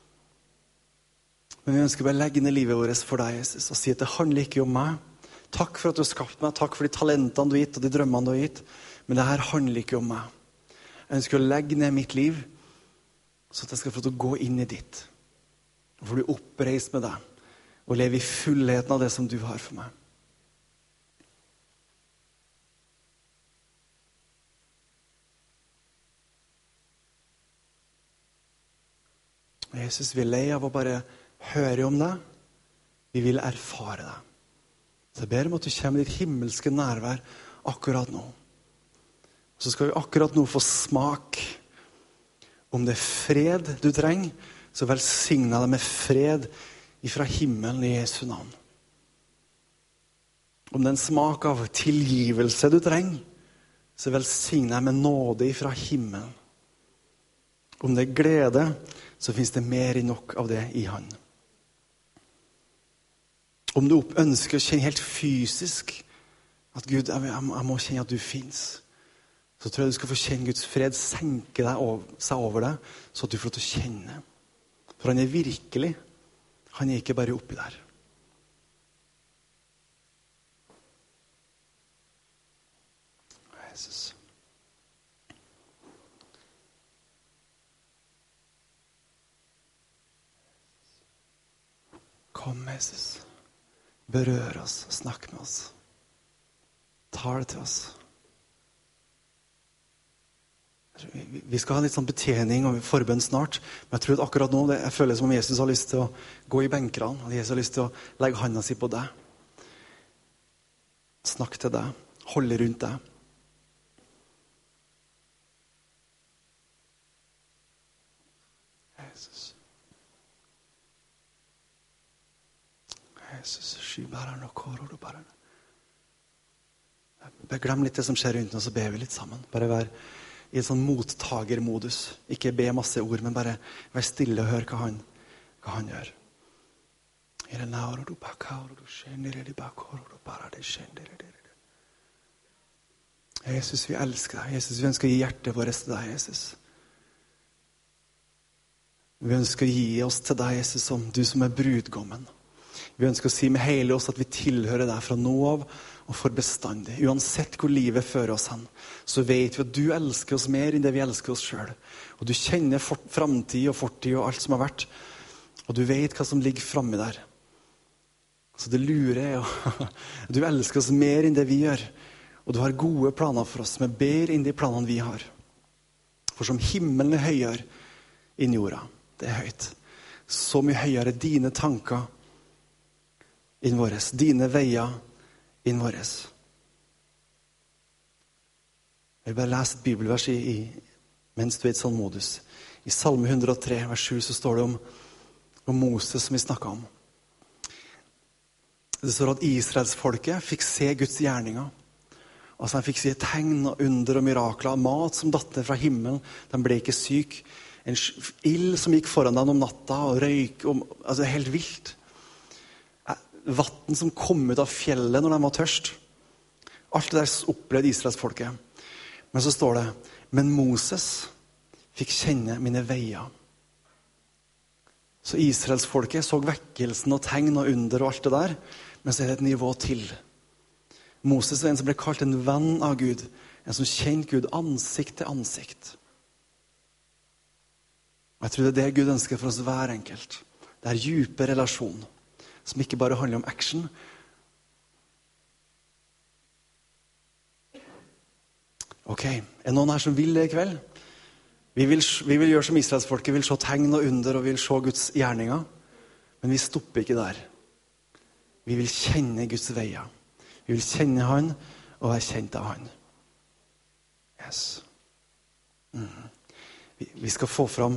Men vi ønsker bare å legge ned livet vårt for deg, Jesus, og si at det handler ikke om meg. Takk for at du har skapt meg, takk for de talentene du har gitt, og de drømmene du har gitt. Men det her handler ikke om meg. Jeg ønsker å legge ned mitt liv, så at jeg skal få til å gå inn i ditt. Og få bli oppreist med deg, og leve i fullheten av det som du har for meg. Jesus, vi er lei av å bare høre om deg. Vi vil erfare deg. Så jeg ber om at du kommer med ditt himmelske nærvær akkurat nå. Så skal vi akkurat nå få smak. Om det er fred du trenger, så velsigner jeg deg med fred ifra himmelen i Jesu navn. Om det er en smak av tilgivelse du trenger, så velsigner jeg med nåde ifra himmelen. Om det er glede, så finnes det mer enn nok av det i han. Om du ønsker å kjenne helt fysisk at Gud, jeg, jeg må kjenne at du finnes, så tror jeg du skal få kjenne Guds fred senke deg over, seg over deg, så at du får til å kjenne. For han er virkelig. Han er ikke bare oppi der. Jesus. Kom, Jesus. Berør oss. Snakk med oss. Ta det til oss. Vi skal ha litt sånn betjening og forbønn snart, men jeg tror at akkurat nå, det, jeg føler som om Jesus har lyst til å gå i benkene, og Jesus har lyst til å legge handa si på deg. Snakk til deg. Holde rundt deg. Jesus. Jesus, skybaran og koror og baran. Bare glem litt det som skjer rundt nå, så ber vi litt sammen. Bare vær i en sånn mottagermodus. Ikke be masse ord, men bare vær stille og hør hva han, hva han gjør. Jesus, vi elsker deg. Jesus, vi ønsker å gi hjertet vårt til deg, Jesus. Vi ønsker å gi oss til deg, Jesus, som du som er brudgommen. Vi ønsker å si med hele oss at vi tilhører deg fra nå av og for bestandig. Uansett hvor livet fører oss hen, så vet vi at du elsker oss mer enn det vi elsker oss selv. Og du kjenner for, framtid og fortid og alt som har vært. Og du vet hva som ligger framme der. Så det lurer jeg, og du elsker oss mer enn det vi gjør. Og du har gode planer for oss, som er bedre enn de planene vi har. For som himmelen er høyere enn jorda, det er høyt. Så mye høyere er dine tanker enn våres, dine veier enn våres. Jeg vil bare lese et bibelvers i, i, mens du er i et sånn modus. I Salme hundre og tre, vers sju, så står det om, om Moses som vi snakket om. Det står at Israelsfolket fikk se Guds gjerninger. Altså, de fikk se tegn og under og mirakler, mat som datt ned fra himmelen. De ble ikke syk. En ild som gikk foran dem om natta, og røyk. Og, altså, helt vilt. Vatten som kom ut av fjellet når de var tørst. Alt det der opplevde Israelsfolket. Men så står det, men Moses fikk kjenne mine veier. Så Israelsfolket så vekkelsen og tegn og under og alt det der, men så er det et nivå til. Moses var en som ble kalt en venn av Gud, en som kjente Gud ansikt til ansikt. Og jeg tror det er det Gud ønsker for oss hver enkelt. Det er dype relasjon, som ikke bare handler om action. Ok, er noen her som vil det i kveld? Vi vil, vi vil gjøre som Israelsfolket, vil se tegn og under og vil se Guds gjerninger. Men vi stopper ikke der. Vi vil kjenne Guds veier. Vi vil kjenne han og være kjent av han. Yes. Mm. Vi, vi skal få fram,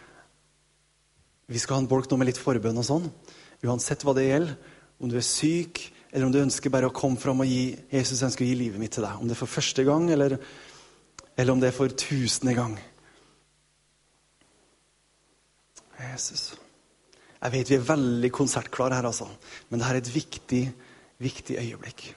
vi skal ha en bolk nå med litt forbønn og sånn. Uansett hva det gjelder, om du er syk, eller om du ønsker bare å komme fram og gi, Jesus ønsker å gi livet mitt til deg. Om det er for første gang, eller, eller om det er for tusende gang. Jesus. Jeg vet vi er veldig konsertklare her, altså. Men det her er et viktig, viktig øyeblikk.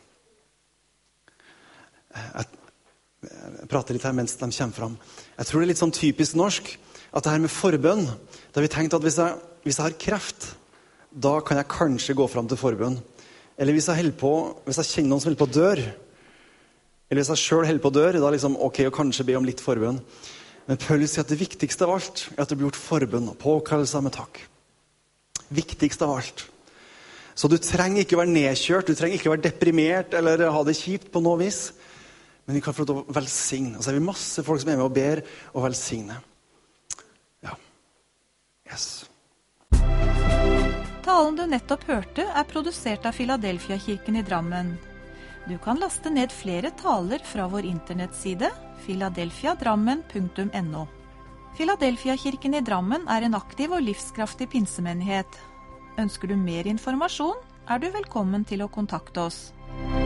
Jeg, jeg prater litt her mens de kommer fram. Jeg tror det er litt sånn typisk norsk, at det her med forbønn, da har vi tenkt at hvis jeg, hvis jeg har kreft, da kan jeg kanskje gå fram til forbønn. Eller hvis jeg, på, hvis jeg kjenner noen som holder på å dør, eller hvis jeg selv holder på å dør, da er liksom ok å kanskje be om litt forbønn. Men Paulus sier at det viktigste av alt er at det blir gjort forbønn og påkallelse med takk. Viktigst av alt. Så du trenger ikke være nedkjørt, du trenger ikke være deprimert eller ha det kjipt på noe vis. Men vi kan få lov til å velsigne. Og så er vi masse folk som er med og ber og velsigne. Ja. Yes. Talen du nettopp hørte er produsert av Filadelfia-kirken i Drammen. Du kan laste ned flere taler fra vår internettside filadelfia drammen punktum no. Filadelfia-kirken i Drammen er en aktiv og livskraftig pinsemenighet. Ønsker du mer informasjon, er du velkommen til å kontakte oss.